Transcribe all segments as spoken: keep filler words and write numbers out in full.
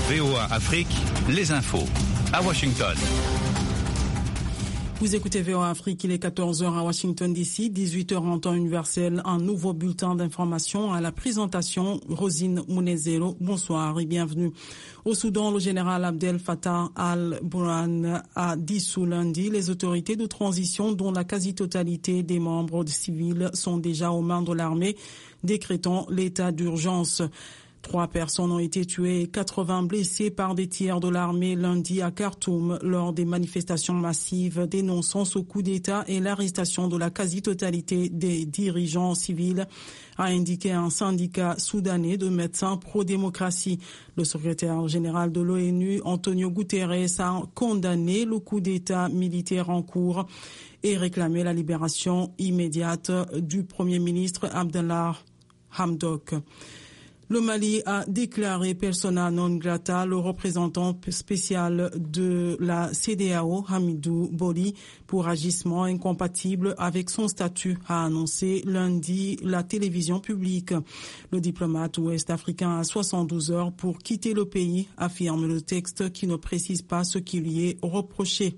V O A Afrique, les infos à Washington. Vous écoutez V O A Afrique, il est quatorze heures à Washington D C, dix-huit heures en temps universel, un nouveau bulletin d'information à la présentation. Rosine Mounezero, bonsoir et bienvenue. Au Soudan, le général Abdel Fattah al-Burhan a dissous lundi les autorités de transition dont la quasi-totalité des membres civils sont déjà aux mains de l'armée, décrétant l'état d'urgence. Trois personnes ont été tuées et quatre-vingts blessées par des tirs de l'armée lundi à Khartoum lors des manifestations massives dénonçant ce coup d'État et l'arrestation de la quasi-totalité des dirigeants civils, a indiqué un syndicat soudanais de médecins pro-démocratie. Le secrétaire général de l'ONU, Antonio Guterres, a condamné le coup d'État militaire en cours et réclamé la libération immédiate du Premier ministre Abdallah Hamdok. Le Mali a déclaré persona non grata le représentant spécial de la C E D E A O, Hamidou Boli, pour agissement incompatible avec son statut, a annoncé lundi la télévision publique. Le diplomate ouest-africain a soixante-douze heures pour quitter le pays, affirme le texte qui ne précise pas ce qui lui est reproché.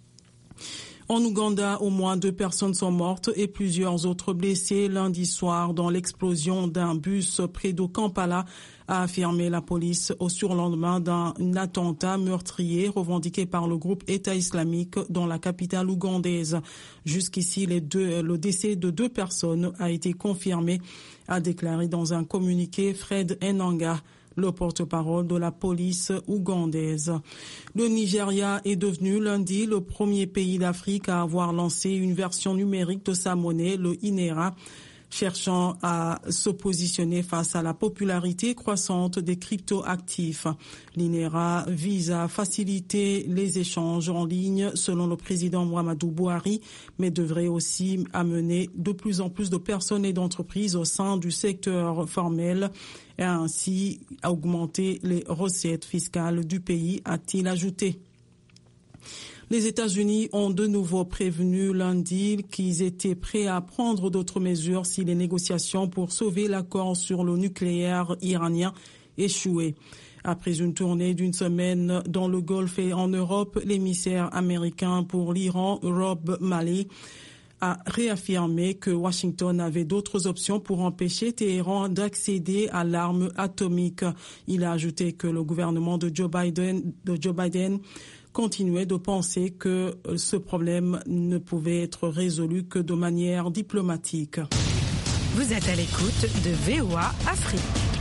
En Ouganda, au moins deux personnes sont mortes et plusieurs autres blessées lundi soir dans l'explosion d'un bus près de Kampala, a affirmé la police au surlendemain d'un attentat meurtrier revendiqué par le groupe État islamique dans la capitale ougandaise. Jusqu'ici, les deux, le décès de deux personnes a été confirmé, a déclaré dans un communiqué Fred Enanga, le porte-parole de la police ougandaise. Le Nigeria est devenu lundi le premier pays d'Afrique à avoir lancé une version numérique de sa monnaie, le Inera, cherchant à se positionner face à la popularité croissante des crypto-actifs. L'Inera vise à faciliter les échanges en ligne selon le président Muhammadu Buhari, mais devrait aussi amener de plus en plus de personnes et d'entreprises au sein du secteur formel et ainsi augmenter les recettes fiscales du pays, a-t-il ajouté. Les États-Unis ont de nouveau prévenu lundi qu'ils étaient prêts à prendre d'autres mesures si les négociations pour sauver l'accord sur le nucléaire iranien échouaient. Après une tournée d'une semaine dans le Golfe et en Europe, l'émissaire américain pour l'Iran, Rob Malley, a réaffirmé que Washington avait d'autres options pour empêcher Téhéran d'accéder à l'arme atomique. Il a ajouté que le gouvernement de Joe Biden, de Joe Biden continuait de penser que ce problème ne pouvait être résolu que de manière diplomatique. Vous êtes à l'écoute de V O A Afrique.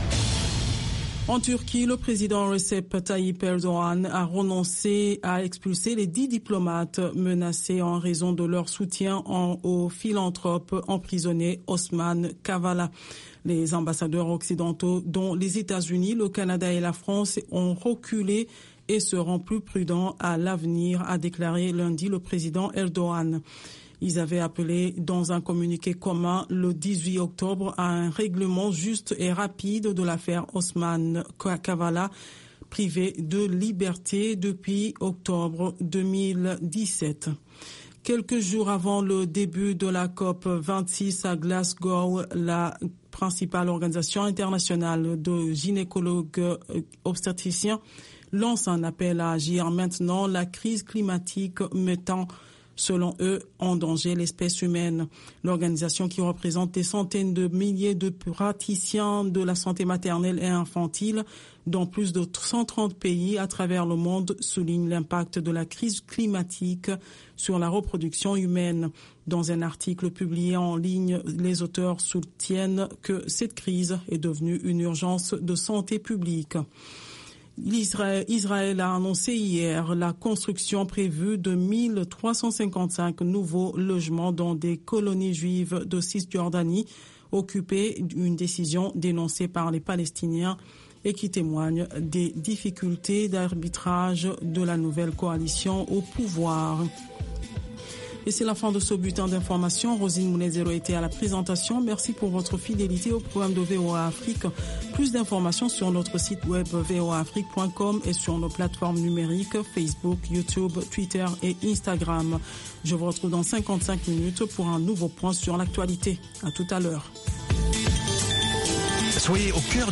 En Turquie, le président Recep Tayyip Erdogan a renoncé à expulser les dix diplomates menacés en raison de leur soutien en, au philanthrope emprisonné Osman Kavala. Les ambassadeurs occidentaux, dont les États-Unis, le Canada et la France, ont reculé et seront plus prudents à l'avenir, a déclaré lundi le président Erdogan. Ils avaient appelé dans un communiqué commun le dix-huit octobre à un règlement juste et rapide de l'affaire Osman Kavala, privé de liberté depuis octobre deux mille dix-sept. Quelques jours avant le début de la COP vingt-six à Glasgow, la principale organisation internationale de gynécologues obstétriciens lance un appel à agir maintenant, la crise climatique mettant, selon eux, en danger l'espèce humaine. L'organisation, qui représente des centaines de milliers de praticiens de la santé maternelle et infantile dans plus de cent trente pays à travers le monde, souligne l'impact de la crise climatique sur la reproduction humaine. Dans un article publié en ligne, les auteurs soutiennent que cette crise est devenue une urgence de santé publique. L'Israël, Israël a annoncé hier la construction prévue de mille trois cent cinquante-cinq nouveaux logements dans des colonies juives de Cisjordanie occupées, une décision dénoncée par les Palestiniens et qui témoigne des difficultés d'arbitrage de la nouvelle coalition au pouvoir. Et c'est la fin de ce bulletin d'information. Rosine Mounezero était à la présentation. Merci pour votre fidélité au programme de V O A Afrique. Plus d'informations sur notre site web v o a afrique point com et sur nos plateformes numériques Facebook, YouTube, Twitter et Instagram. Je vous retrouve dans cinquante-cinq minutes pour un nouveau point sur l'actualité. À tout à l'heure. Soyez au cœur